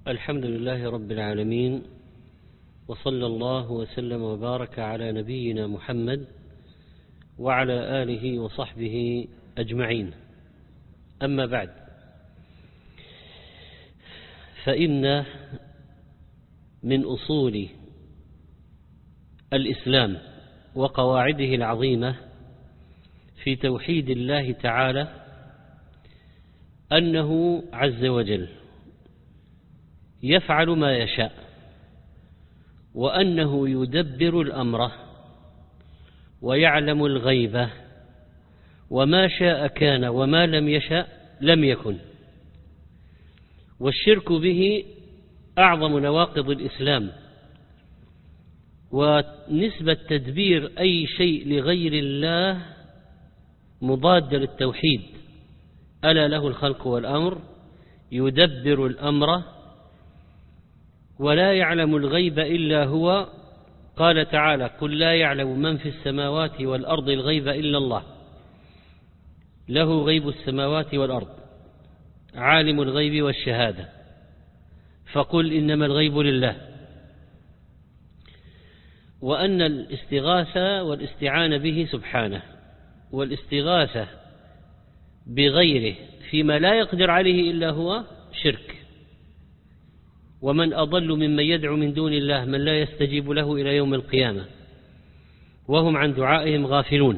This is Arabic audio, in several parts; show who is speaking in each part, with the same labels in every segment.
Speaker 1: الحمد لله رب العالمين، وصلى الله وسلم وبارك على نبينا محمد وعلى آله وصحبه أجمعين. أما بعد، فإن من أصول الإسلام وقواعده العظيمة في توحيد الله تعالى أنه عز وجل يفعل ما يشاء، وأنه يدبر الأمر ويعلم الغيب، وما شاء كان وما لم يشأ لم يكن. والشرك به أعظم نواقض الإسلام، ونسبة تدبير أي شيء لغير الله مضاد للتوحيد. ألا له الخلق والأمر، يدبر الأمر ولا يعلم الغيب إلا هو. قال تعالى: قل لا يعلم من في السماوات والأرض الغيب إلا الله، له غيب السماوات والأرض، عالم الغيب والشهادة، فقل إنما الغيب لله. وأن الاستغاثة والاستعانة به سبحانه، والاستغاثة بغيره فيما لا يقدر عليه إلا هو شرك. ومن أضل ممن يدعو من دون الله من لا يستجيب له إلى يوم القيامة وهم عن دعائهم غافلون.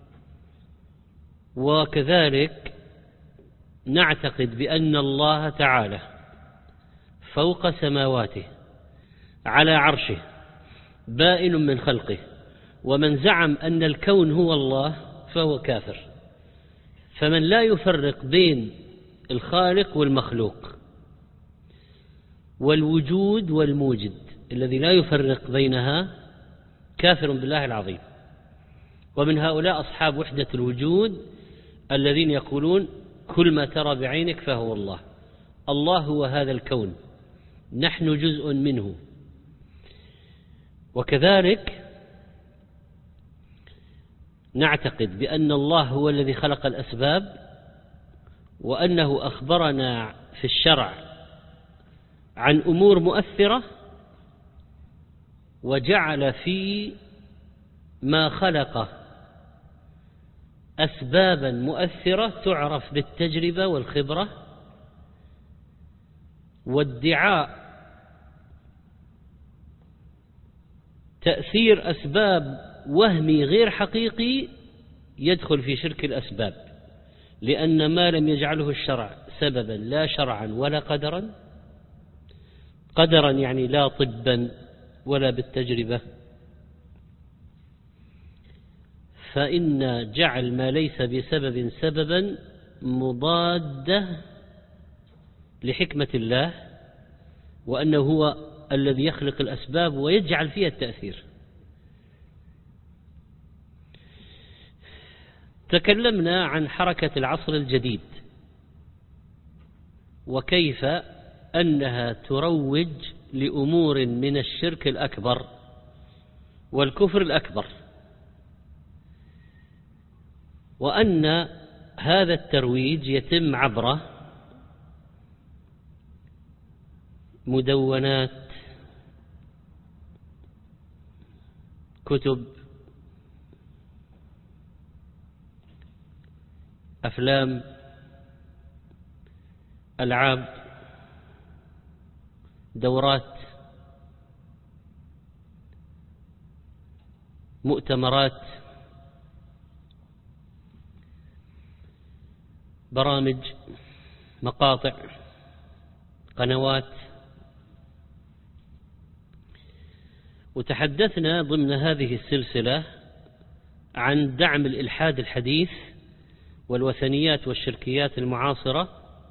Speaker 1: وكذلك نعتقد بأن الله تعالى فوق سماواته على عرشه بائن من خلقه، ومن زعم أن الكون هو الله فهو كافر. فمن لا يفرق بين الخالق والمخلوق والوجود والموجد، الذي لا يفرق بينها، كافر بالله العظيم. ومن هؤلاء أصحاب وحدة الوجود الذين يقولون: كل ما ترى بعينك فهو الله. الله هو هذا الكون، نحن جزء منه. وكذلك نعتقد بأن الله هو الذي خلق الأسباب، وأنه أخبرنا في الشرع عن أمور مؤثرة، وجعل في ما خلق أسبابا مؤثرة تعرف بالتجربة والخبرة. وادعاء تأثير أسباب وهمي غير حقيقي يدخل في شرك الأسباب، لأن ما لم يجعله الشرع سببا لا شرعا ولا قدرا، قدرا يعني لا طبا ولا بالتجربة، فإن جعل ما ليس بسبب سببا مضادة لحكمة الله، وأنه هو الذي يخلق الأسباب ويجعل فيها التأثير. تكلمنا عن حركة العصر الجديد، وكيف أنها تروج لأمور من الشرك الأكبر والكفر الأكبر، وأن هذا الترويج يتم عبر مدونات، كتب، أفلام، ألعاب، دورات، مؤتمرات، برامج، مقاطع، قنوات. وتحدثنا ضمن هذه السلسلة عن دعم الإلحاد الحديث والوثنيات والشركيات المعاصرة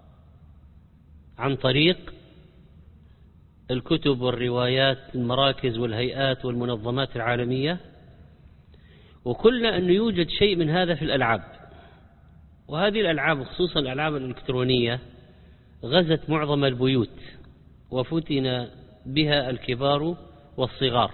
Speaker 1: عن طريق الكتب والروايات، المراكز والهيئات والمنظمات العالمية. وقلنا أنه يوجد شيء من هذا في الألعاب، وهذه الألعاب خصوصا الألعاب الإلكترونية غزت معظم البيوت، وفتن بها الكبار والصغار،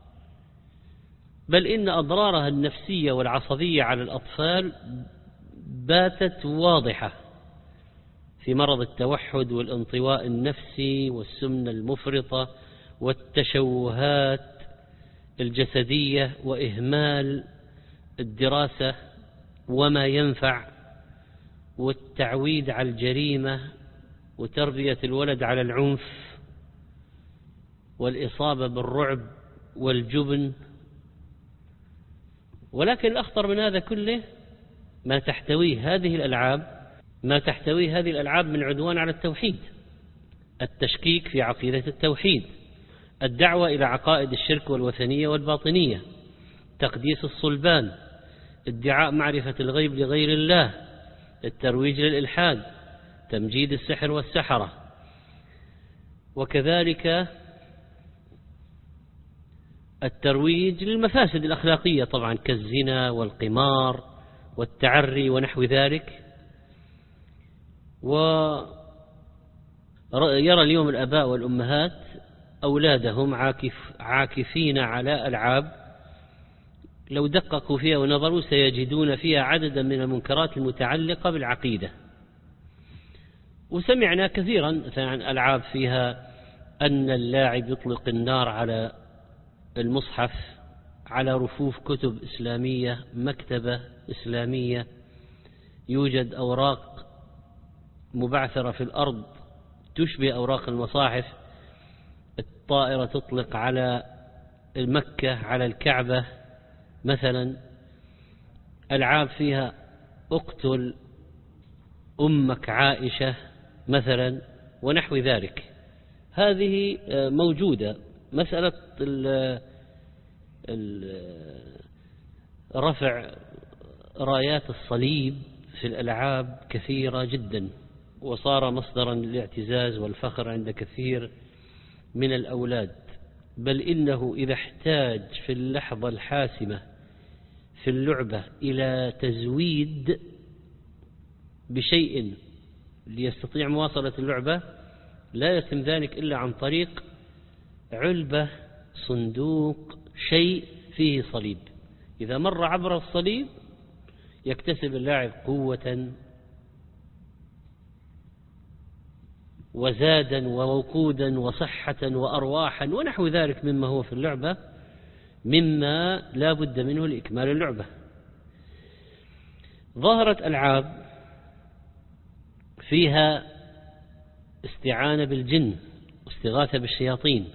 Speaker 1: بل إن أضرارها النفسية والعصبية على الأطفال باتت واضحة في مرض التوحد والانطواء النفسي والسمنة المفرطة والتشوهات الجسدية وإهمال الدراسة وما ينفع والتعويد على الجريمة وتربية الولد على العنف والإصابة بالرعب والجبن. ولكن الأخطر من هذا كله ما تحتويه هذه الألعاب من عدوان على التوحيد، التشكيك في عقيدة التوحيد، الدعوة إلى عقائد الشرك والوثنية والباطنية، تقديس الصلبان، ادعاء معرفة الغيب لغير الله، الترويج للإلحاد، تمجيد السحر والسحرة، وكذلك الترويج للمفاسد الأخلاقية طبعا كالزنا والقمار والتعري ونحو ذلك. ويرى اليوم الآباء والأمهات أولادهم عاكفين على ألعاب لو دققوا فيها ونظروا سيجدون فيها عددا من المنكرات المتعلقة بالعقيدة. وسمعنا كثيرا مثلا عن ألعاب فيها أن اللاعب يطلق النار على المصحف، على رفوف كتب إسلامية، مكتبة إسلامية، يوجد أوراق مبعثرة في الأرض تشبه أوراق المصاحف، الطائرة تطلق على مكة، على الكعبة مثلا، ألعاب فيها اقتل أمك عائشة مثلا ونحو ذلك. هذه موجودة. مسألة رفع رايات الصليب في الألعاب كثيرة جدا، وصار مصدرا للاعتزاز والفخر عند كثير من الأولاد، بل إنه إذا احتاج في اللحظة الحاسمة في اللعبة إلى تزويد بشيء ليستطيع مواصلة اللعبة لا يتم ذلك إلا عن طريق علبة، صندوق، شيء فيه صليب. إذا مر عبر الصليب يكتسب اللاعب قوة وزادا ووقودا وصحة وأرواحا ونحو ذلك مما هو في اللعبة، مما لا بد منه لإكمال اللعبة. ظهرت ألعاب فيها استعانة بالجن واستغاثة بالشياطين،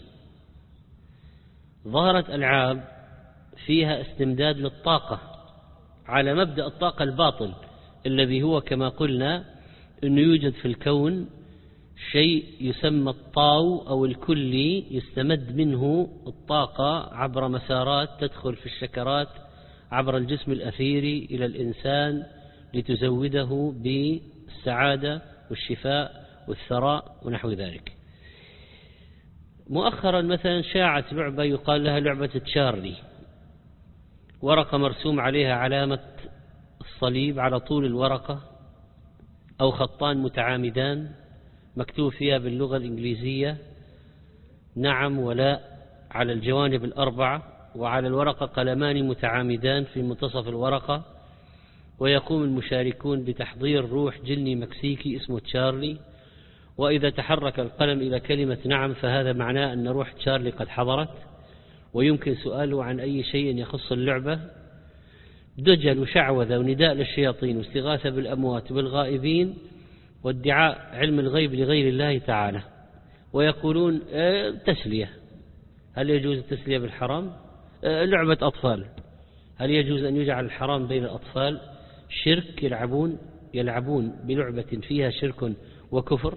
Speaker 1: ظهرت ألعاب فيها استمداد للطاقة على مبدأ الطاقة الباطل الذي هو كما قلنا أنه يوجد في الكون شيء يسمى الطاو أو الكلي يستمد منه الطاقة عبر مسارات تدخل في الشكرات عبر الجسم الأثيري إلى الإنسان لتزوده بالسعادة والشفاء والثراء ونحو ذلك. مؤخرا مثلا شاعت لعبة يقال لها لعبة تشارلي، ورقة مرسوم عليها علامة الصليب على طول الورقة أو خطان متعامدان مكتوب فيها باللغة الإنجليزية نعم ولا على الجوانب الأربعة، وعلى الورقة قلمان متعامدان في منتصف الورقة، ويقوم المشاركون بتحضير روح جني مكسيكي اسمه تشارلي، وإذا تحرك القلم إلى كلمة نعم فهذا معناه أن روح تشارلي قد حضرت، ويمكن سؤاله عن أي شيء يخص اللعبة. دجل وشعوذة ونداء للشياطين واستغاثة بالأموات والغائبين وادعاء علم الغيب لغير الله تعالى. ويقولون تسلية، هل يجوز التسلية بالحرام؟ لعبة أطفال، هل يجوز أن يجعل الحرام بين الأطفال؟ شرك، يلعبون بلعبة فيها شرك وكفر.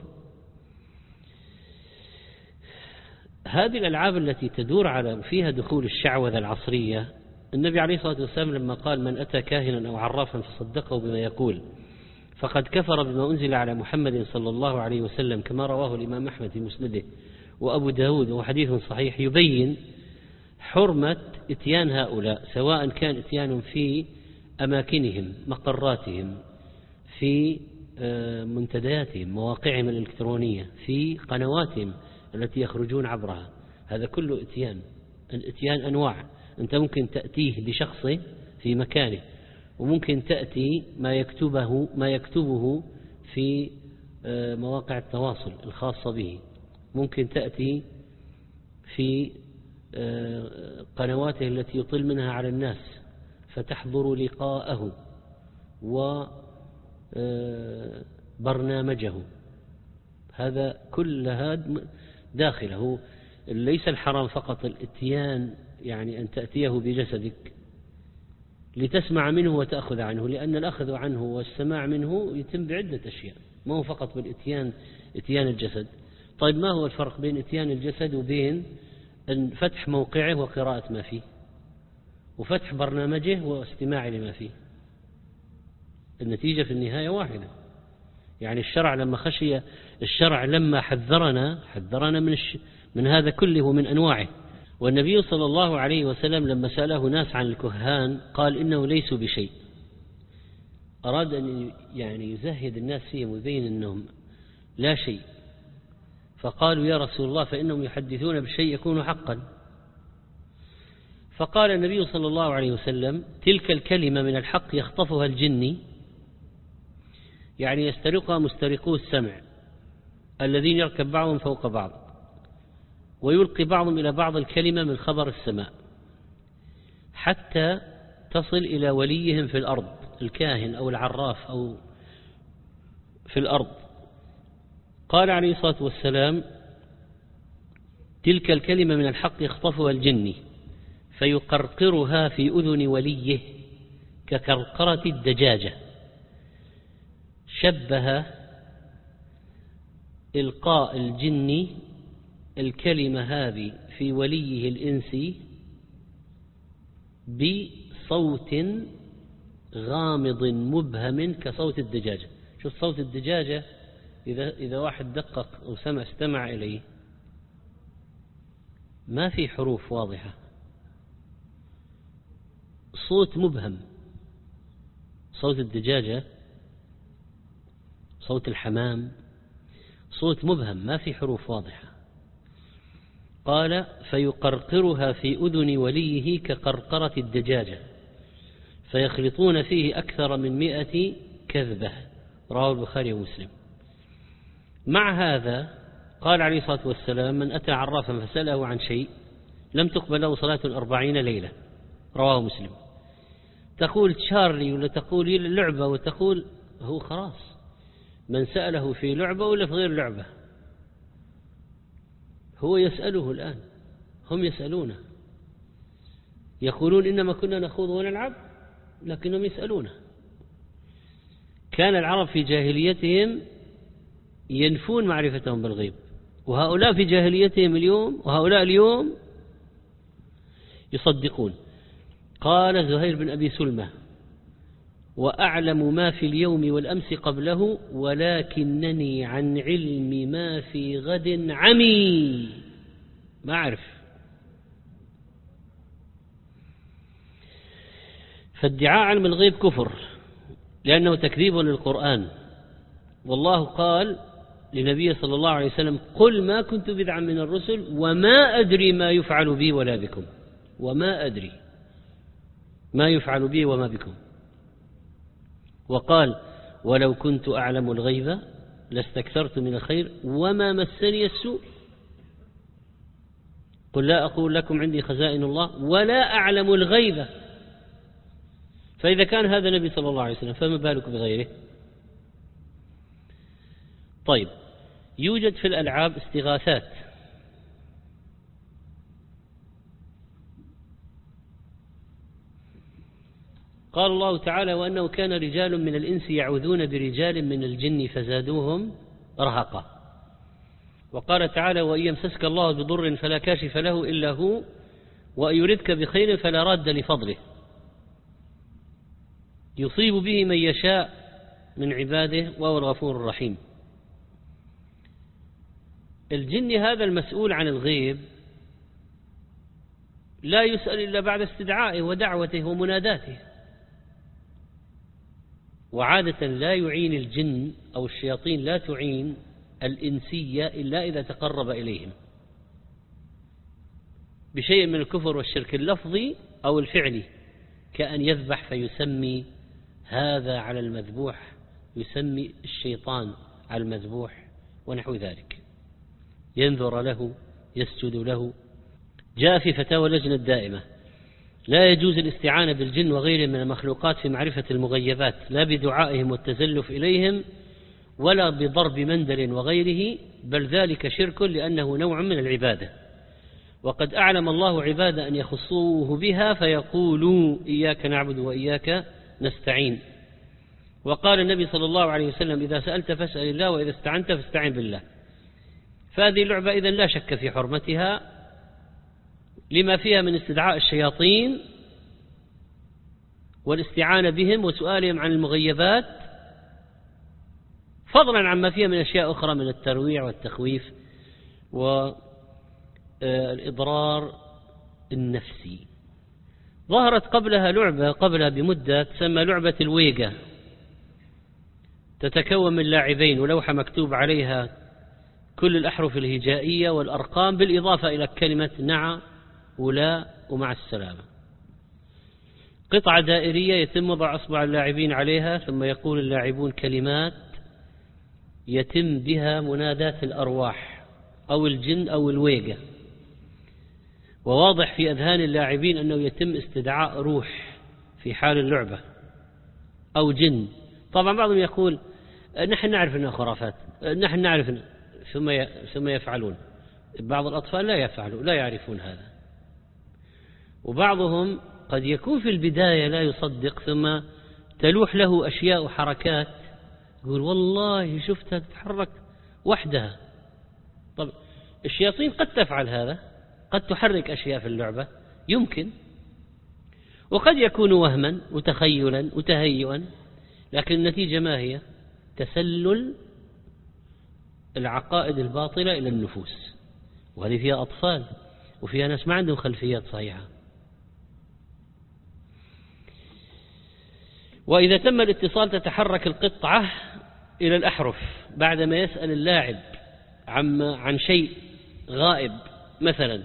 Speaker 1: هذه الألعاب التي تدور على فيها دخول الشعوذة العصرية، النبي عليه الصلاة والسلام لما قال من أتى كاهنا أو عرافا فصدقه بما يقول فقد كفر بما أنزل على محمد صلى الله عليه وسلم، كما رواه الإمام أحمد في مسنده وأبو داود، وحديث صحيح يبين حرمة اتيان هؤلاء، سواء كان اتيانهم في أماكنهم، مقراتهم، في منتدياتهم، مواقعهم الإلكترونية، في قنواتهم التي يخرجون عبرها. هذا كله اتيان. الاتيان أنواع، أنت ممكن تأتيه بشخصه في مكانه، وممكن تأتي ما يكتبه في مواقع التواصل الخاصة به، ممكن تأتي في قنواته التي يطل منها على الناس فتحضر لقاءه وبرنامجه، هذا كلها داخله. ليس الحرام فقط الاتيان، يعني أن تأتيه بجسدك لتسمع منه وتأخذ عنه، لأن الأخذ عنه والسماع منه يتم بعدة أشياء، ما هو فقط بالاتيان، اتيان الجسد. طيب ما هو الفرق بين اتيان الجسد وبين أن فتح موقعه وقراءة ما فيه وفتح برنامجه واستماع لما فيه؟ النتيجة في النهاية واحدة. يعني الشرع لما حذرنا من هذا كله ومن أنواعه. والنبي صلى الله عليه وسلم لما سأله ناس عن الكهان قال إنه ليسوا بشيء، أراد أن يعني يزهد الناس فيهم ويبين أنهم لا شيء، فقالوا يا رسول الله فإنهم يحدثون بشيء يكون حقا. فقال النبي صلى الله عليه وسلم تلك الكلمة من الحق يخطفها الجني، يعني يسترقها مسترقو السمع الذين يركب بعضهم فوق بعض ويلقي بعضهم إلى بعض الكلمة من خبر السماء حتى تصل إلى وليهم في الأرض، الكاهن أو العراف أو في الأرض. قال عليه الصلاة والسلام تلك الكلمة من الحق يخطفها الجني فيقرقرها في أذن وليه كقرقرة الدجاجة. شبه إلقاء الجن الكلمة هذه في وليه الإنسي بصوت غامض مبهم كصوت الدجاجة. شوف صوت الدجاجة إذا واحد دقق أو استمع إليه ما في حروف واضحة، صوت مبهم. صوت الدجاجة، صوت الحمام، صوت مبهم ما في حروف واضحة. قال فيقرقرها في أذن وليه كقرقرة الدجاجة فيخلطون فيه أكثر من 100 كذبة. رواه البخاري ومسلم. مع هذا قال عليه الصلاة والسلام من أتى عرافا فسأله عن شيء لم تقبل له صلاة 40 ليلة. رواه مسلم. تقول تشارلي ولا تقول لعبة وتقول هو خلاص من سأله في لعبة ولا في غير لعبة هو يسأله الآن، هم يسألونه يقولون إنما كنا نخوض ونلعب لكنهم يسألونه. كان العرب في جاهليتهم ينفون معرفتهم بالغيب، وهؤلاء في جاهليتهم اليوم وهؤلاء اليوم يصدقون. قال زهير بن أبي سلمة وأعلم ما في اليوم والأمس قبله ولكنني عن علم ما في غد عمي، ما أعرف. فادعاء علم الغيب كفر لأنه تكذيب للقرآن. والله قال لنبيه صلى الله عليه وسلم قل ما كنت بدعا من الرسل وما أدري ما يفعل بي ولا بكم، وما أدري ما يفعل بي وما بكم. وقال ولو كنت أعلم الغيب لاستكثرت من الخير وما مسني السوء. قل لا أقول لكم عندي خزائن الله ولا أعلم الغيب. فإذا كان هذا النبي صلى الله عليه وسلم فما بالك بغيره؟ طيب، يوجد في الألعاب استغاثات. قال الله تعالى وأنه كان رجال من الإنس يعوذون برجال من الجن فزادوهم رهقا. وقال تعالى وإن يمسسك الله بضر فلا كاشف له إلا هو وإن يردك بخير فلا راد لفضله يصيب به من يشاء من عباده وهو الغفور الرحيم. الجن هذا المسؤول عن الغيب لا يسأل إلا بعد استدعائه ودعوته ومناداته، وعادة لا يعين الجن أو الشياطين لا تعين الإنسية إلا إذا تقرب إليهم بشيء من الكفر والشرك اللفظي أو الفعلي، كأن يذبح فيسمي هذا على المذبوح، يسمي الشيطان على المذبوح ونحو ذلك، ينذر له، يسجد له. جاء في فتاوى اللجنة الدائمة: لا يجوز الاستعانة بالجن وغيرهم من المخلوقات في معرفة المغيبات، لا بدعائهم والتزلف إليهم ولا بضرب مندل وغيره، بل ذلك شرك لأنه نوع من العبادة. وقد أعلم الله عباده أن يخصوه بها فيقولوا إياك نعبد وإياك نستعين. وقال النبي صلى الله عليه وسلم: إذا سألت فاسأل الله وإذا استعنت فاستعن بالله. فهذه اللعبة إذن لا شك في حرمتها لما فيها من استدعاء الشياطين والاستعانة بهم وسؤالهم عن المغيبات، فضلا عما فيها من أشياء أخرى من الترويع والتخويف والإضرار النفسي. ظهرت قبلها لعبة قبلها بمدة تسمى لعبة الويجا، تتكون من لاعبين ولوحة مكتوب عليها كل الأحرف الهجائية والأرقام بالإضافة إلى كلمة نعم ولا ومع السلامة. قطعة دائرية يتم وضع أصبع اللاعبين عليها، ثم يقول اللاعبون كلمات يتم بها مناداة الأرواح أو الجن أو الويجا، وواضح في أذهان اللاعبين أنه يتم استدعاء روح في حال اللعبة أو جن. طبعا بعضهم يقول نحن نعرف أنها خرافات، نحن نعرف ثم يفعلون. بعض الأطفال لا يفعلوا، لا يعرفون هذا. وبعضهم قد يكون في البداية لا يصدق، ثم تلوح له أشياء وحركات يقول والله شفتها تتحرك وحدها. طب الشياطين قد تفعل هذا، قد تحرك أشياء في اللعبة يمكن، وقد يكون وهما وتخيلا وتهيئا، لكن النتيجة ما هي؟ تسلل العقائد الباطلة إلى النفوس، وهذه فيها أطفال وفيها ناس ما عندهم خلفيات صحيحة. وإذا تم الاتصال تتحرك القطعة إلى الأحرف بعدما يسأل اللاعب عن شيء غائب، مثلا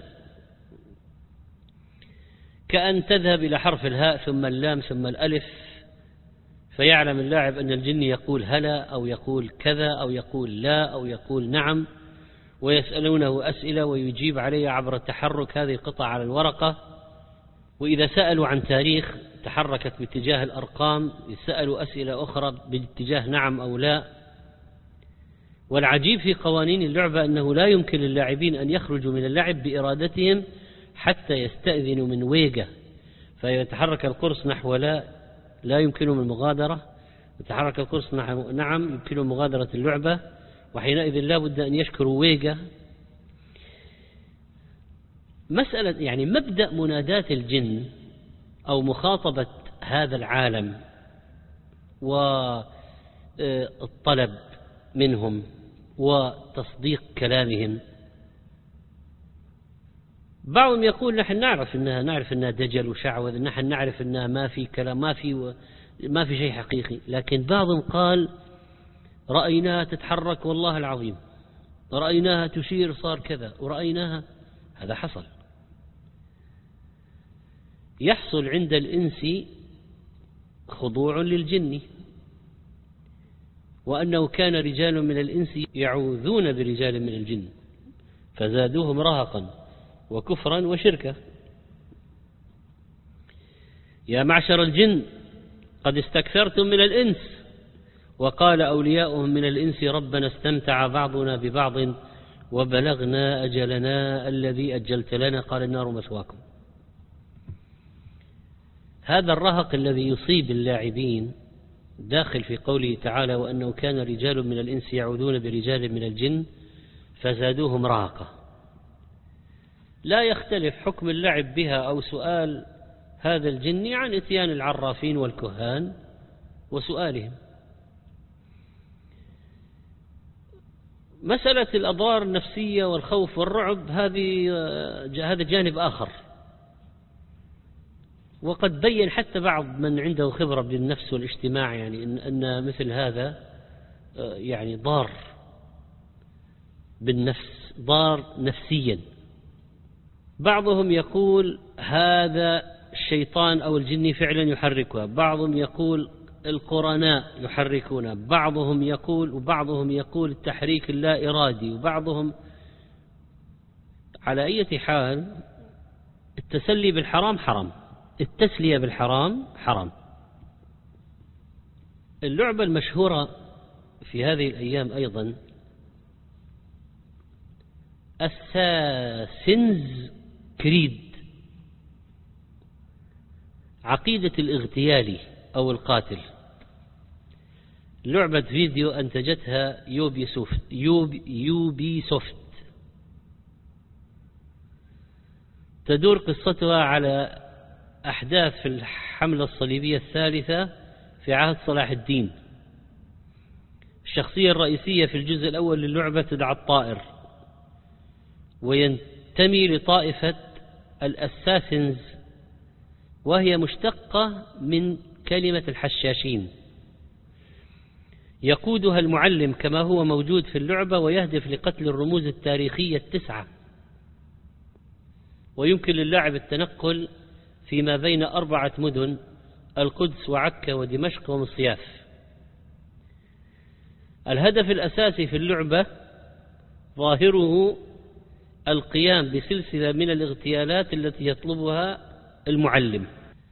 Speaker 1: كأن تذهب إلى حرف الهاء ثم اللام ثم الألف، فيعلم اللاعب أن الجن يقول هلا أو يقول كذا أو يقول لا أو يقول نعم، ويسألونه أسئلة ويجيب عليها عبر تحرك هذه القطعة على الورقة. وإذا سألوا عن تاريخ تحركت باتجاه الأرقام، يسألوا أسئلة أخرى باتجاه نعم أو لا. والعجيب في قوانين اللعبة أنه لا يمكن للاعبين أن يخرجوا من اللعب بإرادتهم حتى يستأذنوا من ويجا، فيتحرك القرص نحو لا يمكنهم المغادرة، يتحرك القرص نحو نعم يمكنهم مغادرة اللعبة، وحينئذ لا بد أن يشكروا ويجا. مسألة يعني مبدأ مناداة الجن أو مخاطبة هذا العالم والطلب منهم وتصديق كلامهم. بعضهم يقول نحن نعرف أنها دجل وشعوذ، نحن نعرف أنها ما في كلام، ما في شيء حقيقي. لكن بعضهم قال رأيناها تتحرك والله العظيم، رأيناها تشير صار كذا، ورأيناها. هذا حصل، يحصل عند الإنس خضوع للجن، وأنه كان رجال من الإنس يعوذون برجال من الجن فزادوهم رهقا وكفرا وشركا. يا معشر الجن قد استكثرتم من الإنس، وقال أولياؤهم من الإنس ربنا استمتع بعضنا ببعض وبلغنا أجلنا الذي أجلت لنا قال النار مثواكم. هذا الرهق الذي يصيب اللاعبين داخل في قوله تعالى وأنه كان رجال من الإنس يعوذون برجال من الجن فزادوهم رهقا. لا يختلف حكم اللعب بها أو سؤال هذا الجن عن إتيان العرافين والكهان وسؤالهم. مسألة الأضرار النفسية والخوف والرعب هذا جانب آخر، وقد بين حتى بعض من عنده خبرة بالنفس والاجتماع يعني أن مثل هذا يعني ضار بالنفس، ضار نفسيا. بعضهم يقول هذا الشيطان أو الجن فعلا يحركها، بعضهم يقول القرناء يحركون، بعضهم يقول وبعضهم يقول التحريك اللا إرادي، وبعضهم على أي حال التسلي بالحرام حرام، التسلية بالحرام حرام. اللعبة المشهورة في هذه الأيام أيضا Assassin's Creed، عقيدة الاغتيالي أو القاتل. لعبة فيديو أنتجتها يوبي سوفت، تدور قصتها على أحداث في الحملة الصليبية الثالثة في عهد صلاح الدين. الشخصية الرئيسية في الجزء الأول للعبة تدعى الطائر، وينتمي لطائفة الأساسنز، وهي مشتقة من كلمة الحشاشين. يقودها المعلم كما هو موجود في اللعبة، ويهدف لقتل الرموز التاريخية 9، ويمكن للاعب التنقل فيما بين 4 مدن: القدس وعكا ودمشق ومصياف. الهدف الأساسي في اللعبة ظاهره القيام بسلسلة من الاغتيالات التي يطلبها المعلم.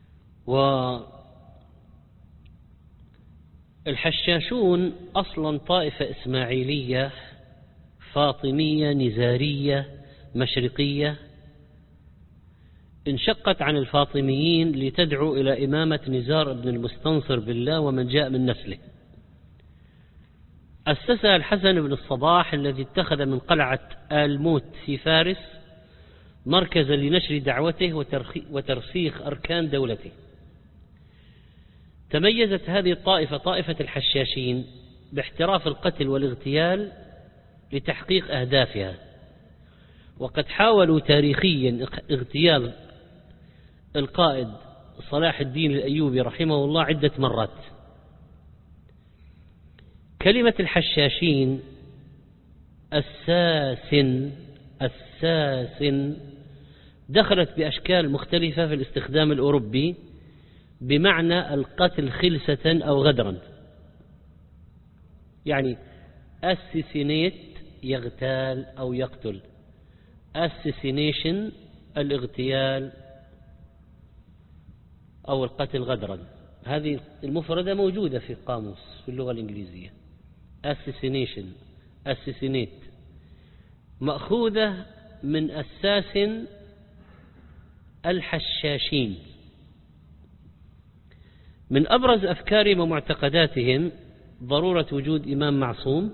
Speaker 1: والحشاشون أصلا طائفة إسماعيلية فاطمية نزارية مشرقية، انشقت عن الفاطميين لتدعو إلى إمامة نزار بن المستنصر بالله ومن جاء من نسله. أسسها الحسن بن الصباح الذي اتخذ من قلعة آل موت في فارس مركزا لنشر دعوته وترسيخ أركان دولته. تميزت هذه الطائفة، طائفة الحشاشين، باحتراف القتل والاغتيال لتحقيق أهدافها، وقد حاولوا تاريخيا اغتيال القائد صلاح الدين الأيوبي رحمه الله عدة مرات. كلمة الحشاشين الساسن دخلت بأشكال مختلفة في الاستخدام الأوروبي بمعنى القتل خلسة أو غدرا، يعني assassinate يغتال أو يقتل، assassination الاغتيال أو القتل غدرا. هذه المفردة موجودة في القاموس في اللغة الإنجليزية، assassination assassinate، مأخوذة من أساسن الحشاشين. من أبرز أفكارهم ومعتقداتهم ضرورة وجود إمام معصوم،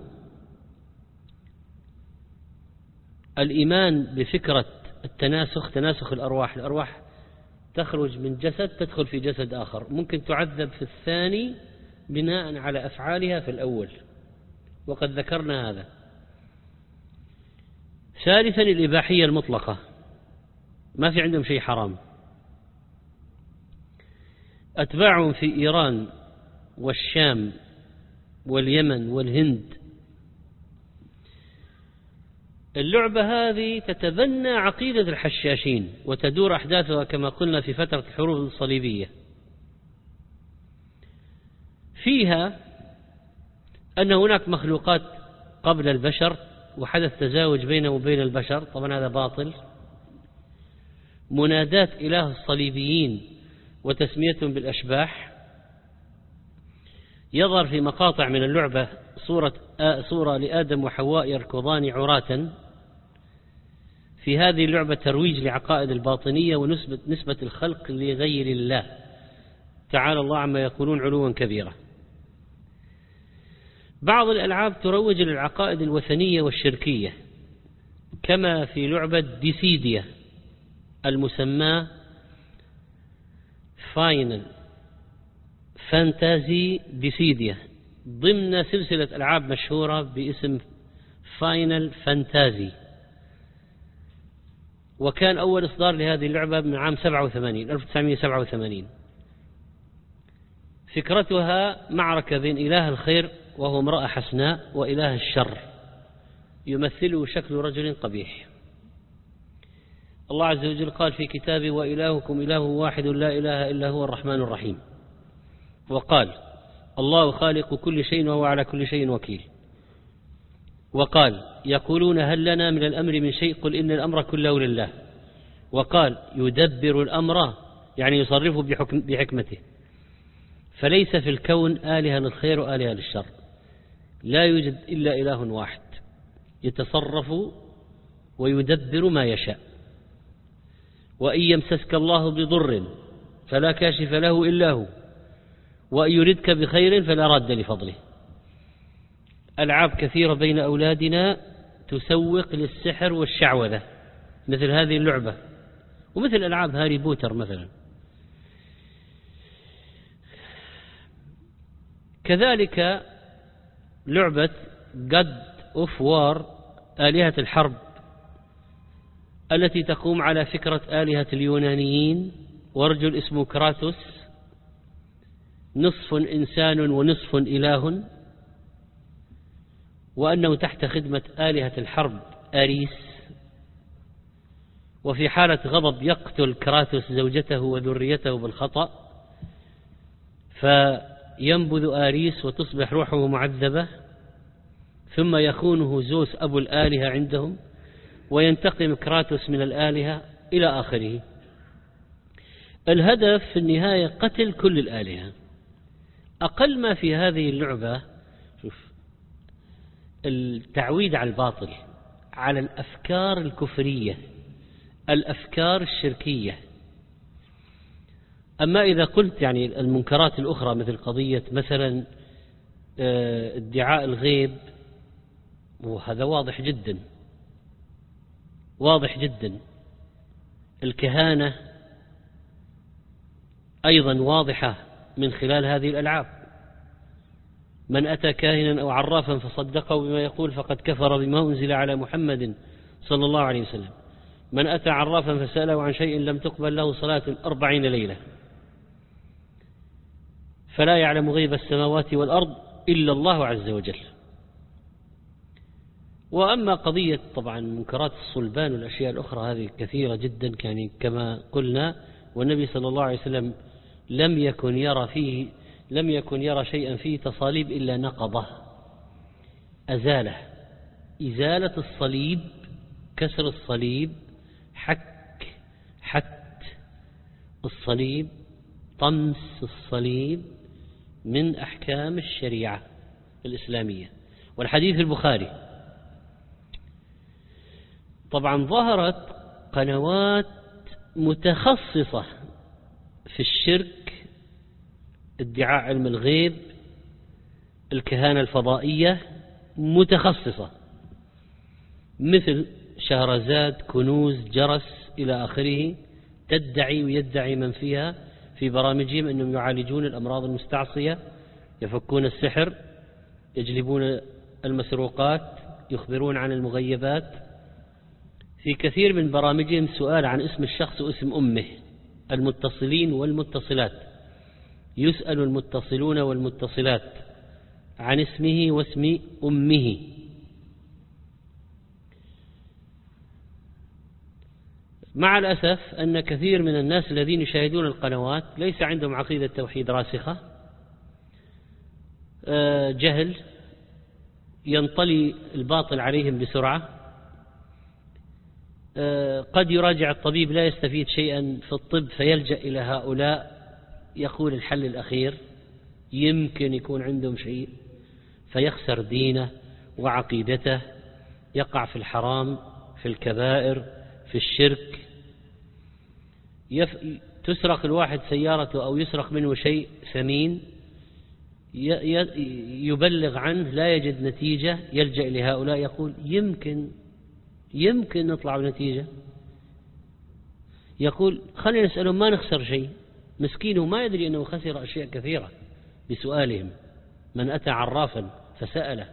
Speaker 1: الإيمان بفكرة التناسخ، تناسخ الأرواح، الأرواح تخرج من جسد تدخل في جسد آخر، ممكن تعذب في الثاني بناء على أفعالها في الأول، وقد ذكرنا هذا. ثالثا الإباحية المطلقة، ما في عندهم شيء حرام. أتباعهم في إيران والشام واليمن والهند. اللعبة هذه تتبنى عقيدة الحشاشين، وتدور أحداثها كما قلنا في فترة الحروب الصليبية. فيها أن هناك مخلوقات قبل البشر وحدث تزاوج بينه وبين البشر، طبعا هذا باطل. منادات إله الصليبيين وتسميتهم بالأشباح. يظهر في مقاطع من اللعبة صورة لآدم وحواء يركضان عراة. في هذه اللعبة ترويج لعقائد الباطنية ونسبة الخلق لغير الله، تعالى الله عما يقولون علوا كبيرا. بعض الألعاب تروج للعقائد الوثنية والشركية، كما في لعبة ديسيديا المسمى فاينل فانتازي ديسيديا، ضمن سلسلة ألعاب مشهورة باسم فاينل فانتازي. وكان أول إصدار لهذه اللعبة من عام 1987. فكرتها معركة بين إله الخير وهو امرأة حسناء وإله الشر يمثله شكل رجل قبيح. الله عز وجل قال في كتابه: وإلهكم إله واحد لا إله إلا هو الرحمن الرحيم. وقال: الله خالق كل شيء وهو على كل شيء وكيل. وقال يقولون هل لنا من الأمر من شيء قل إن الأمر كله لله. وقال يدبر الأمر يعني يصرفه بحكمته. فليس في الكون آلهة للخير وآلهة للشر، لا يوجد إلا إله واحد يتصرف ويدبر ما يشاء. وإن يمسسك الله بضر فلا كاشف له إلا هو، وإن يردك بخير فلا راد لفضله. ألعاب كثيرة بين أولادنا تسوق للسحر والشعوذة مثل هذه اللعبة، ومثل ألعاب هاري بوتر مثلا. كذلك لعبة God of War آلهة الحرب التي تقوم على فكرة آلهة اليونانيين، ورجل اسمه كراتوس نصف إنسان ونصف إله، وأنه تحت خدمة آلهة الحرب آريس، وفي حالة غضب يقتل كراتوس زوجته وذريته بالخطأ، فينبذ آريس وتصبح روحه معذبة، ثم يخونه زوس أبو الآلهة عندهم وينتقم كراتوس من الآلهة إلى آخره. الهدف في النهاية قتل كل الآلهة. أقل ما في هذه اللعبة شوف التعويد على الباطل، على الأفكار الكفرية، الأفكار الشركية. أما إذا قلت يعني المنكرات الأخرى مثل قضية مثلا ادعاء الغيب، وهذا واضح جدا واضح جدا. الكهانة أيضا واضحة من خلال هذه الألعاب. من أتى كاهنا أو عرافا فصدقه بما يقول فقد كفر بما أنزل على محمد صلى الله عليه وسلم. من أتى عرافا فسأله عن شيء لم تقبل له صلاة 40 ليلة. فلا يعلم غيب السماوات والأرض إلا الله عز وجل. وأما قضية طبعا منكرات الصلبان والأشياء الأخرى هذه كثيرة جدا، يعني كما قلنا، والنبي صلى الله عليه وسلم لم يكن يرى شيئا فيه تصاليب إلا نقضه، إزالة الصليب، كسر الصليب، حت الصليب، طمس الصليب من أحكام الشريعة الإسلامية. والحديث البخاري. طبعا ظهرت قنوات متخصصة في الشرك، ادعاء علم الغيب، الكهانة الفضائية، متخصصة مثل شهرزاد، كنوز، جرس إلى آخره، تدعي ويدعي من فيها في برامجهم أنهم يعالجون الأمراض المستعصية، يفكون السحر، يجلبون المسروقات، يخبرون عن المغيبات. في كثير من برامجهم سؤال عن اسم الشخص واسم أمه، المتصلين والمتصلات، يسأل المتصلون والمتصلات عن اسمه واسم أمه. مع الأسف أن كثير من الناس الذين يشاهدون القنوات ليس عندهم عقيدة توحيد راسخة، جهل، ينطلي الباطل عليهم بسرعة، قد يراجع الطبيب لا يستفيد شيئا في الطب فيلجأ إلى هؤلاء، يقول الحل الأخير، يمكن يكون عندهم شيء، فيخسر دينه وعقيدته، يقع في الحرام، في الكبائر، في الشرك. تسرق الواحد سيارته أو يسرق منه شيء ثمين، يبلغ عنه لا يجد نتيجة، يلجأ لهؤلاء يقول يمكن نطلع بنتيجة. يقول خلينا نسأله ما نخسر شيء، مسكينه ما يدري أنه خسر أشياء كثيرة بسؤالهم. من أتى عرافا فسأله،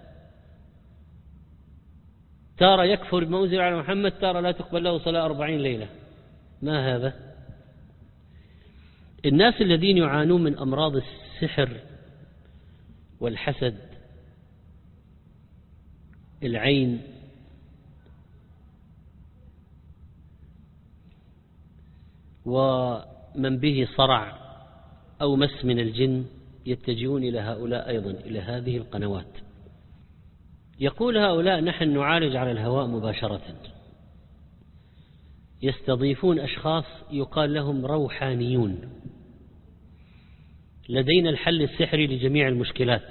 Speaker 1: تارى يكفر بما أنزل على محمد، تارى لا تقبل له صلاة 40 ليلة. ما هذا؟ الناس الذين يعانون من أمراض السحر والحسد، العين، ومن به صرع أو مس من الجن يتجهون إلى هؤلاء أيضا، إلى هذه القنوات. يقول هؤلاء: نحن نعالج على الهواء مباشرة. يستضيفون أشخاص يقال لهم روحانيون، لدينا الحل السحري لجميع المشكلات.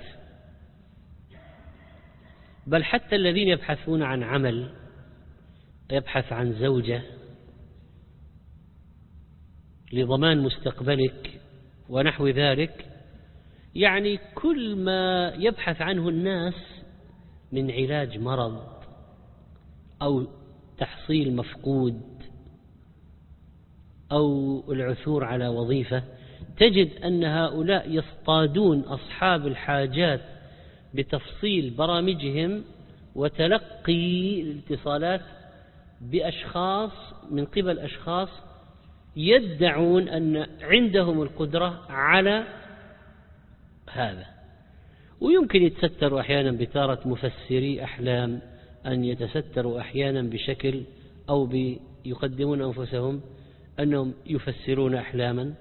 Speaker 1: بل حتى الذين يبحثون عن عمل، يبحث عن زوجة لضمان مستقبلك ونحو ذلك، يعني كل ما يبحث عنه الناس من علاج مرض أو تحصيل مفقود أو العثور على وظيفة، تجد أن هؤلاء يصطادون أصحاب الحاجات بتفصيل برامجهم وتلقي الاتصالات بأشخاص من قبل أشخاص يدعون أن عندهم القدرة على هذا. ويمكن يتستروا أحيانا بتارة مفسري أحلام، أن يتستروا أحيانا بشكل أو يقدمون أنفسهم أنهم يفسرون أحلاما.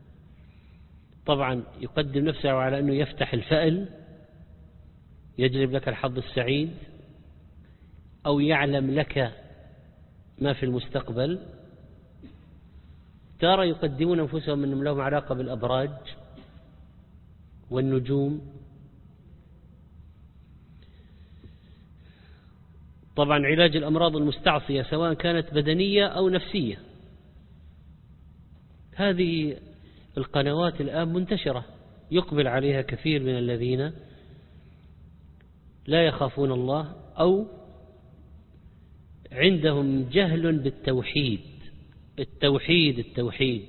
Speaker 1: طبعا يقدم نفسه على أنه يفتح الفأل، يجلب لك الحظ السعيد، أو يعلم لك ما في المستقبل. ترى يقدمون أنفسهم أنهم لهم علاقة بالأبراج والنجوم. طبعا علاج الأمراض المستعصية سواء كانت بدنية أو نفسية، هذه القنوات الآن منتشرة، يقبل عليها كثير من الذين لا يخافون الله أو عندهم جهل بالتوحيد. التوحيد.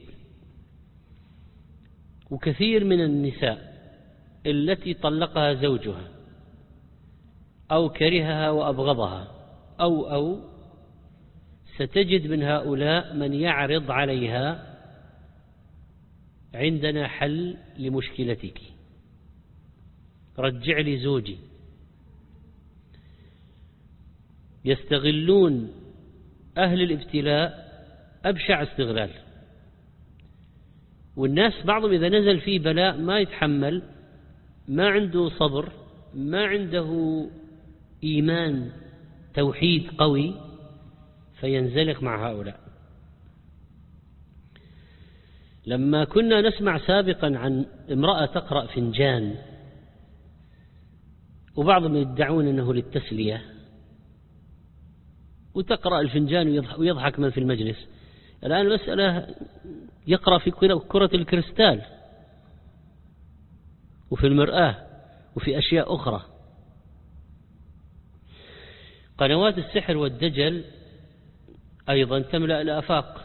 Speaker 1: وكثير من النساء التي طلقها زوجها أو كرهها وأبغضها أو ستجد من هؤلاء من يعرض عليها: عندنا حل لمشكلتك، رجع لي زوجي. يستغلون أهل الابتلاء أبشع استغلال. والناس بعضهم إذا نزل فيه بلاء ما يتحمل، ما عنده صبر، ما عنده إيمان توحيد قوي، فينزلق مع هؤلاء. لما كنا نسمع سابقا عن امرأة تقرأ فنجان، وبعضهم يدعون أنه للتسلية، وتقرأ الفنجان ويضحك من في المجلس. الآن المسألة يقرأ في كرة الكريستال وفي المرآة وفي أشياء أخرى. قنوات السحر والدجل أيضا تملأ الآفاق.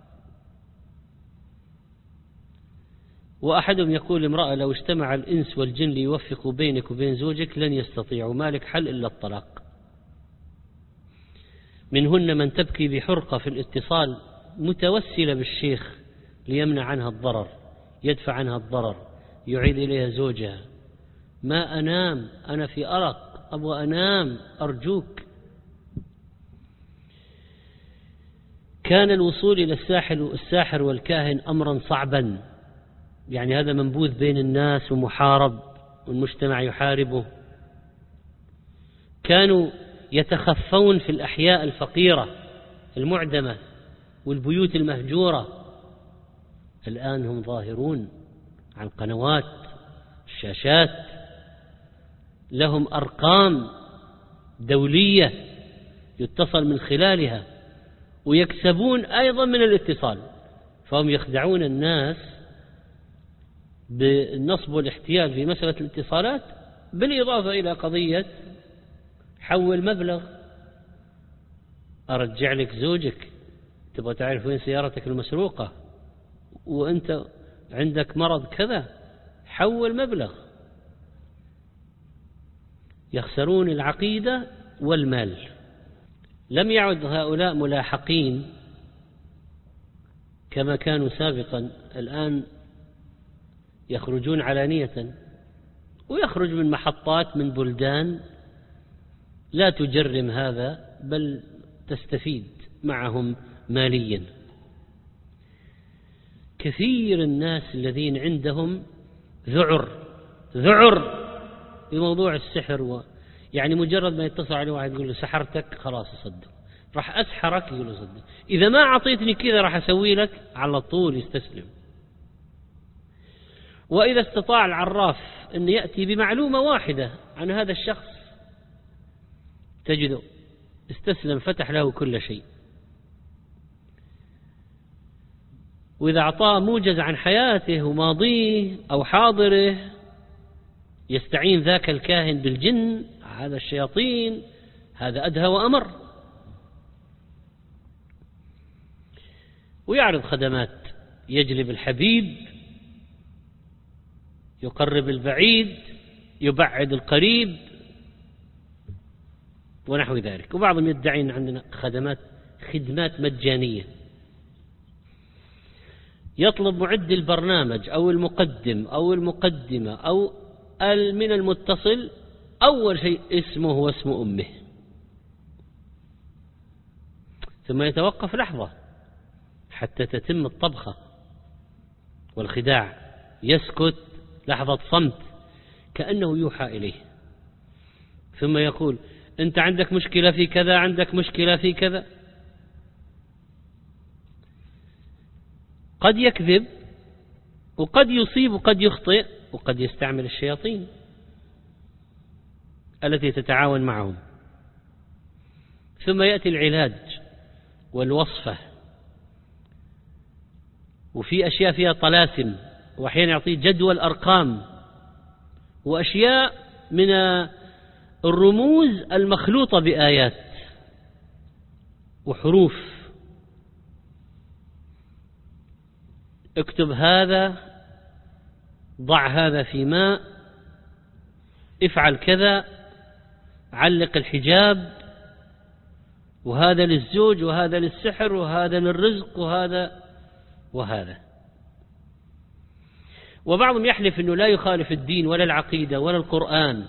Speaker 1: وأحدهم يقول امرأة: لو اجتمع الإنس والجن ليوفقوا بينك وبين زوجك لن يستطيعوا، ما لك حل إلا الطلاق. منهن من تبكي بحرقة في الاتصال متوسلة بالشيخ ليمنع عنها الضرر، يدفع عنها الضرر، يعيد إليها زوجها: ما أنام، أنا في أرق، أبغى أنام، أرجوك. كان الوصول إلى الساحر والكاهن أمرا صعبا، يعني هذا منبوذ بين الناس ومحارب والمجتمع يحاربه. كانوا يتخفون في الأحياء الفقيرة المعدمة والبيوت المهجورة. الآن هم ظاهرون عن قنوات الشاشات، لهم أرقام دولية يتصل من خلالها، ويكسبون أيضا من الاتصال. فهم يخدعون الناس بالنصب والاحتيال في مسألة الاتصالات، بالإضافة إلى قضية حول مبلغ، أرجع لك زوجك، تبغى تعرف وين سيارتك المسروقة، وأنت عندك مرض كذا، حول مبلغ. يخسرون العقيدة والمال. لم يعد هؤلاء ملاحقين كما كانوا سابقا، الآن يخرجون علانية، ويخرج من محطات من بلدان لا تجرم هذا، بل تستفيد معهم ماليا. كثير الناس الذين عندهم ذعر ذعر بموضوع السحر يعني مجرد ما يتصل عليه واحد يقول له سحرتك خلاص يصدق، راح أسحرك يقول له صدق، إذا ما أعطيتني كذا راح أسوي لك، على طول يستسلم. وإذا استطاع العراف أن يأتي بمعلومة واحدة عن هذا الشخص تجده استسلم، فتح له كل شيء. وإذا أعطاه موجز عن حياته وماضيه أو حاضره يستعين ذاك الكاهن بالجن، هذا الشياطين، هذا أدهى وأمر. ويعرض خدمات، يجلب الحبيب، يقرب البعيد، يبعد القريب ونحو ذلك. وبعضهم يدعي أن عندنا خدمات مجانية، يطلب معد البرنامج أو المقدم أو المقدمة أو من المتصل أول شيء اسمه واسم أمه، ثم يتوقف لحظة حتى تتم الطبخة والخداع، يسكت لحظة صمت كأنه يوحى إليه، ثم يقول أنت عندك مشكلة في كذا، عندك مشكلة في كذا. قد يكذب وقد يصيب وقد يخطئ وقد يستعمل الشياطين التي تتعاون معهم. ثم يأتي العلاج والوصفة، وفي أشياء فيها طلاسم، وأحيانا يعطيه جدول أرقام وأشياء من الرموز المخلوطة بآيات وحروف. اكتب هذا، ضع هذا في ماء، افعل كذا، علق الحجاب، وهذا للزوج وهذا للسحر وهذا للرزق وهذا. وبعضهم يحلف أنه لا يخالف الدين ولا العقيدة ولا القرآن،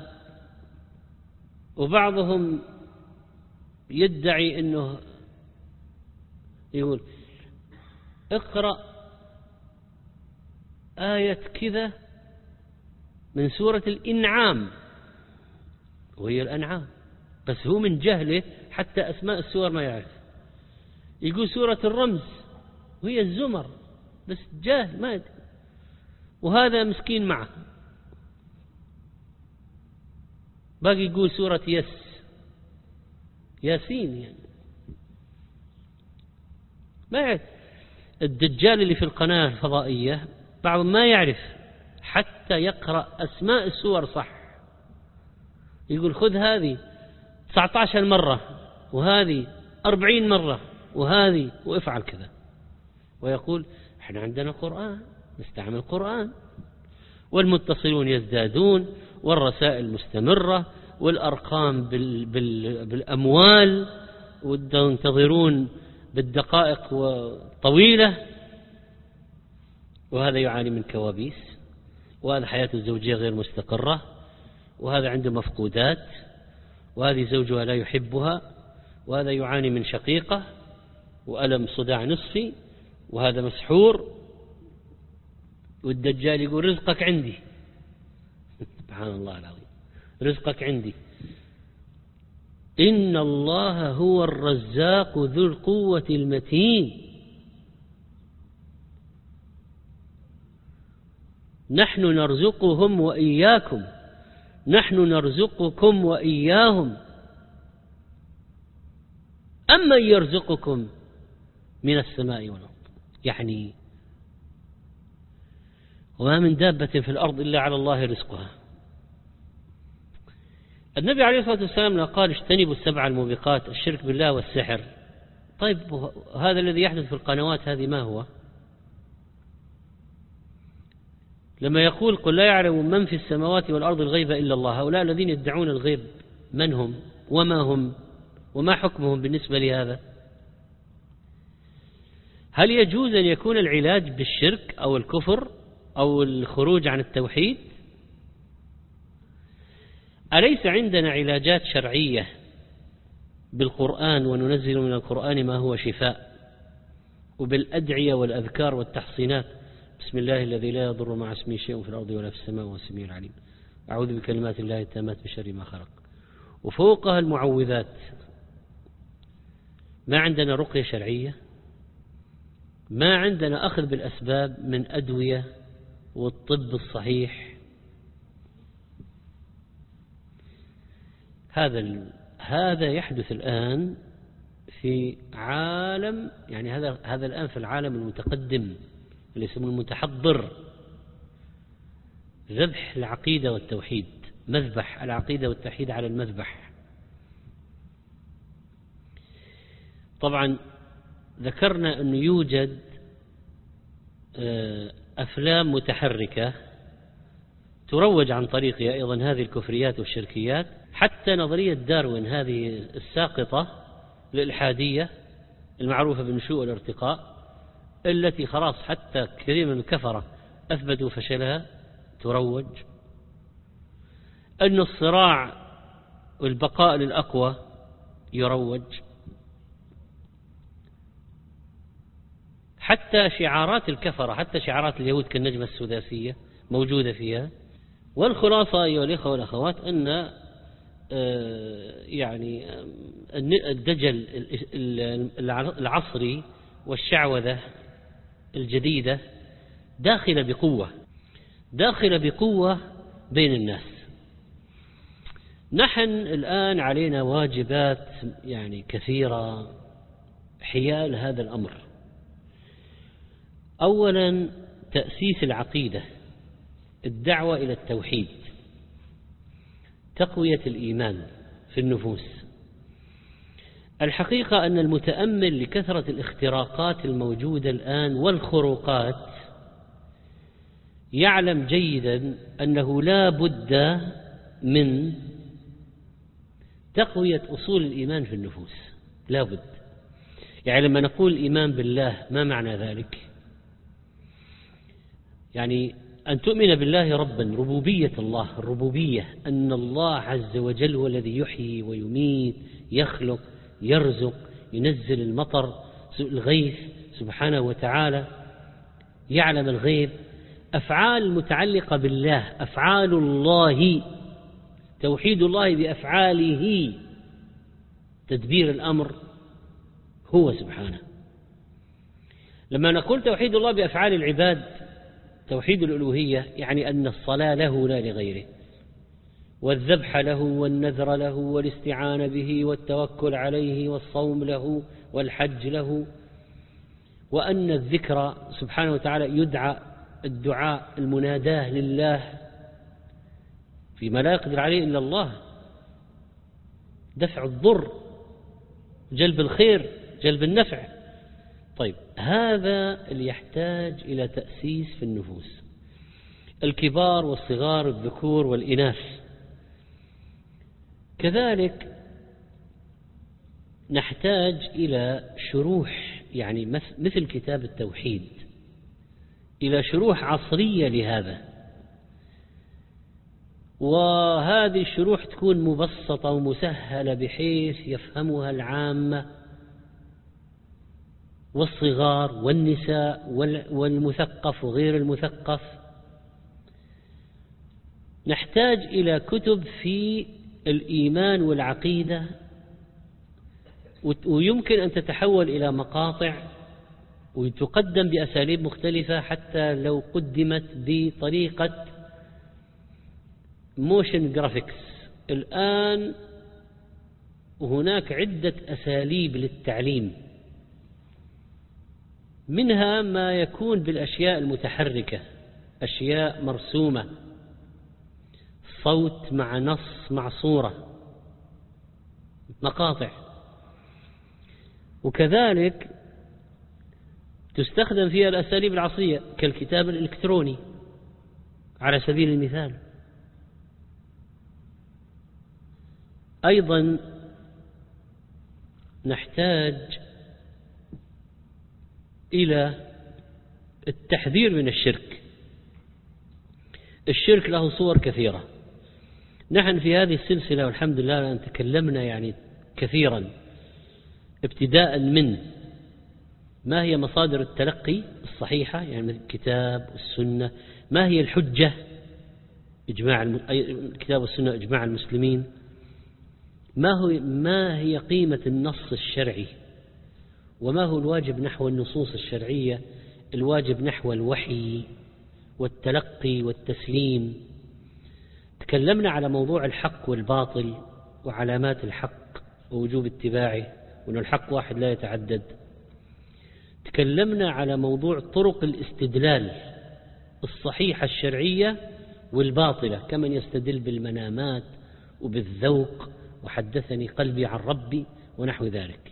Speaker 1: وبعضهم يدعي أنه يقول اقرأ آية كذا من سورة الإنعام، وهي الأنعام، بس هو من جهله حتى أسماء السور ما يعرف. يقول سورة الرمز وهي الزمر، بس جاهل ما يدري، وهذا مسكين معه. باقي يقول سورة ياسين يعني ما يعرف. الدجال اللي في القناة الفضائية بعض ما يعرف حتى يقرأ أسماء السور صح، يقول خذ هذه 19 مرة وهذه 40 مرة وهذه وافعل كذا، ويقول احنا عندنا قرآن نستعمل قرآن، والمتصلون يزدادون والرسائل مستمرة والأرقام بالأموال وينتظرون بالدقائق طويلة، وهذا يعاني من كوابيس، وهذا حياته الزوجية غير مستقرة، وهذا عنده مفقودات، وهذه زوجها لا يحبها، وهذا يعاني من شقيقة وألم صداع نصفي، وهذا مسحور، والدجال يقول رزقك عندي. سبحان الله العظيم، رزقك عندي. إن الله هو الرزاق ذو القوة المتين. نحن نرزقهم وإياكم، نحن نرزقكم وإياهم، أما يرزقكم من السماء والأرض. يعني وما من دابة في الأرض إلا على الله رزقها. النبي عليه الصلاة والسلام قال اجتنبوا السبع الموبقات، الشرك بالله والسحر. طيب هذا الذي يحدث في القنوات هذه ما هو؟ لما يقول قل لا يعلم من في السماوات والأرض الغيب إلا الله، هؤلاء الذين يدعون الغيب من هم وما هم وما حكمهم بالنسبة لهذا؟ هل يجوز أن يكون العلاج بالشرك أو الكفر أو الخروج عن التوحيد؟ أليس عندنا علاجات شرعية بالقرآن، وننزل من القرآن ما هو شفاء، وبالأدعية والأذكار والتحصينات، بسم الله الذي لا يضر مع اسمه شيء في الأرض ولا في السماء والسميع العليم. أعوذ بكلمات الله التامات من شر ما خلق، وفوقها المعوذات. ما عندنا رقية شرعية، ما عندنا أخذ بالأسباب من أدوية والطب الصحيح. هذا يحدث الآن في عالم، يعني هذا الآن في العالم المتقدم اللي يسمونه المتحضر، ذبح العقيدة والتوحيد، مذبح العقيدة والتوحيد على المذبح. طبعا ذكرنا أنه يوجد أفلام متحركة تروج عن طريقها أيضا هذه الكفريات والشركيات، حتى نظرية داروين هذه الساقطة الإلحادية المعروفة بالنشوء والارتقاء، التي خلاص حتى كثير من الكفرة أثبتوا فشلها، تروج. أن الصراع والبقاء للأقوى يروج. حتى شعارات الكفرة، حتى شعارات اليهود كالنجمة السداسية موجودة فيها. والخلاصة أيها الإخوة والأخوات أن يعني الدجل العصري والشعوذة الجديدة داخلة بقوة بين الناس. نحن الآن علينا واجبات يعني كثيرة حيال هذا الأمر. أولا تأسيس العقيدة، الدعوة إلى التوحيد، تقوية الإيمان في النفوس. الحقيقة أن المتأمل لكثرة الاختراقات الموجودة الآن والخروقات يعلم جيدا أنه لا بد من تقوية أصول الإيمان في النفوس، لا بد. يعني لما نقول الإيمان بالله ما معنى ذلك؟ يعني أن تؤمن بالله ربا، ربوبية الله، الربوبية، أن الله عز وجل هو الذي يحيي ويميت، يخلق، يرزق، ينزل المطر، الغيث سبحانه وتعالى، يعلم الغيب. أفعال متعلقة بالله، أفعال الله، توحيد الله بأفعاله، تدبير الأمر هو سبحانه. لما نقول توحيد الله بأفعال العباد، توحيد الألوهية، يعني أن الصلاة له لا لغيره، والذبح له، والنذر له، والاستعانة به، والتوكل عليه، والصوم له، والحج له، وأن الذكر سبحانه وتعالى يدعى الدعاء المناداه لله فيما لا يقدر عليه إلا الله، دفع الضر، جلب الخير، جلب النفع. طيب هذا اللي يحتاج إلى تأسيس في النفوس، الكبار والصغار، الذكور والإناث. كذلك نحتاج إلى شروح، يعني مثل كتاب التوحيد، إلى شروح عصرية لهذا، وهذه الشروح تكون مبسطة ومسهلة بحيث يفهمها العامة والصغار والنساء والمثقف وغير المثقف. نحتاج إلى كتب في الإيمان والعقيدة، ويمكن أن تتحول إلى مقاطع وتقدم بأساليب مختلفة، حتى لو قدمت بطريقة موشن جرافيكس. الآن هناك عدة أساليب للتعليم، منها ما يكون بالأشياء المتحركة، أشياء مرسومة، صوت مع نص مع صورة، مقاطع. وكذلك تستخدم فيها الأساليب العصرية كالكتاب الإلكتروني على سبيل المثال. أيضا نحتاج إلى التحذير من الشرك. الشرك له صور كثيرة. نحن في هذه السلسلة والحمد لله أن تكلمنا يعني كثيرا، ابتداء من ما هي مصادر التلقي الصحيحة، يعني مثل الكتاب والسنة، ما هي الحجة الكتاب والسنة إجماع المسلمين، ما هي قيمة النص الشرعي، وما هو الواجب نحو النصوص الشرعية، الواجب نحو الوحي والتلقي والتسليم. تكلمنا على موضوع الحق والباطل وعلامات الحق ووجوب اتباعه، وأن الحق واحد لا يتعدد. تكلمنا على موضوع طرق الاستدلال الصحيحة الشرعية والباطلة، كمن يستدل بالمنامات وبالذوق وحدثني قلبي عن ربي ونحو ذلك.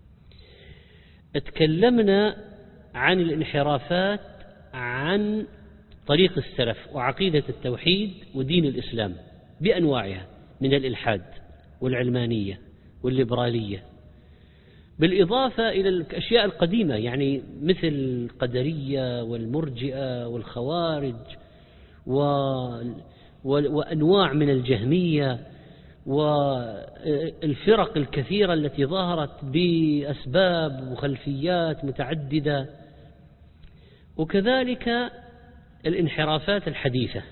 Speaker 1: تكلمنا عن الانحرافات عن طريق السلف وعقيدة التوحيد ودين الإسلام بأنواعها من الإلحاد والعلمانية والليبرالية، بالإضافة إلى الأشياء القديمة يعني مثل القدرية والمرجئة والخوارج وأنواع من الجهمية والفرق الكثيرة التي ظهرت بأسباب وخلفيات متعددة، وكذلك الانحرافات الحديثة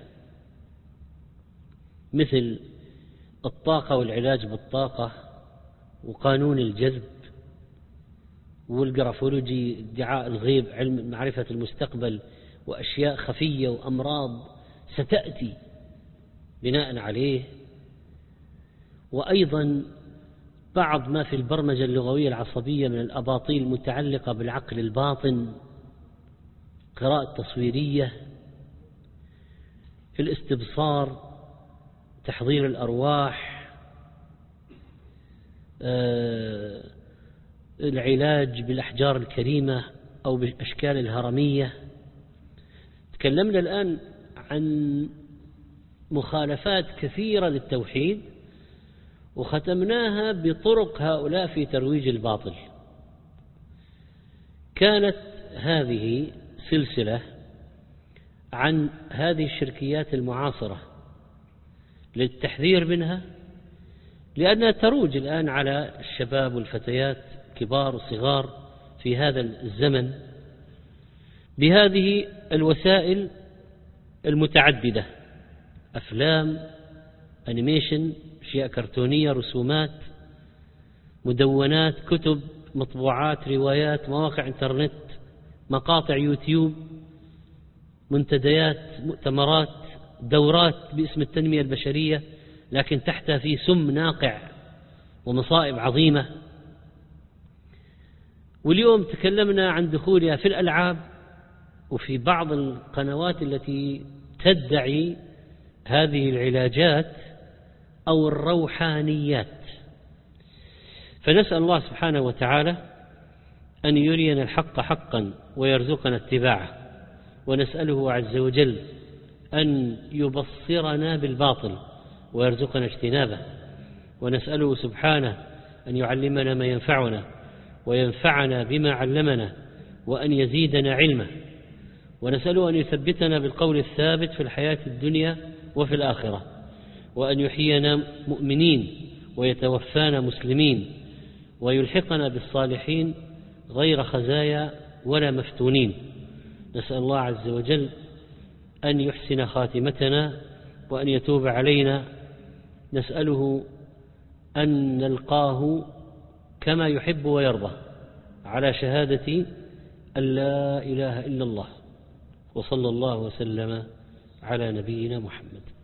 Speaker 1: مثل الطاقة والعلاج بالطاقة وقانون الجذب والجرافولوجي، ادعاء الغيب، علم معرفة المستقبل، وأشياء خفية وأمراض ستأتي بناء عليه، وأيضا بعض ما في البرمجة اللغوية العصبية من الأباطيل المتعلقة بالعقل الباطن، قراءة تصويرية، الاستبصار، تحضير الأرواح، العلاج بالأحجار الكريمة أو بالأشكال الهرمية. تكلمنا الآن عن مخالفات كثيرة للتوحيد، وختمناها بطرق هؤلاء في ترويج الباطل. كانت هذه سلسلة عن هذه الشركيات المعاصرة للتحذير منها، لأنها تروج الآن على الشباب والفتيات كبار وصغار في هذا الزمن بهذه الوسائل المتعددة: أفلام، أنيميشن، أشياء كرتونية، رسومات، مدونات، كتب، مطبوعات، روايات، مواقع انترنت، مقاطع يوتيوب، منتديات، مؤتمرات، دورات باسم التنمية البشرية، لكن تحتها في سم ناقع ومصائب عظيمة. واليوم تكلمنا عن دخولها في الألعاب وفي بعض القنوات التي تدعي هذه العلاجات أو الروحانيات. فنسأل الله سبحانه وتعالى أن يرينا الحق حقا ويرزقنا اتباعه، ونسأله عز وجل أن يبصرنا بالباطل ويرزقنا اجتنابه، ونسأله سبحانه أن يعلمنا ما ينفعنا وينفعنا بما علمنا وأن يزيدنا علما، ونسأله أن يثبتنا بالقول الثابت في الحياة الدنيا وفي الآخرة، وأن يحيينا مؤمنين ويتوفانا مسلمين، ويلحقنا بالصالحين غير خزايا ولا مفتونين. نسأل الله عز وجل أن يحسن خاتمتنا وأن يتوب علينا. نسأله أن نلقاه كما يحب ويرضى على شهادة أن لا إله إلا الله، وصلى الله وسلم على نبينا محمد.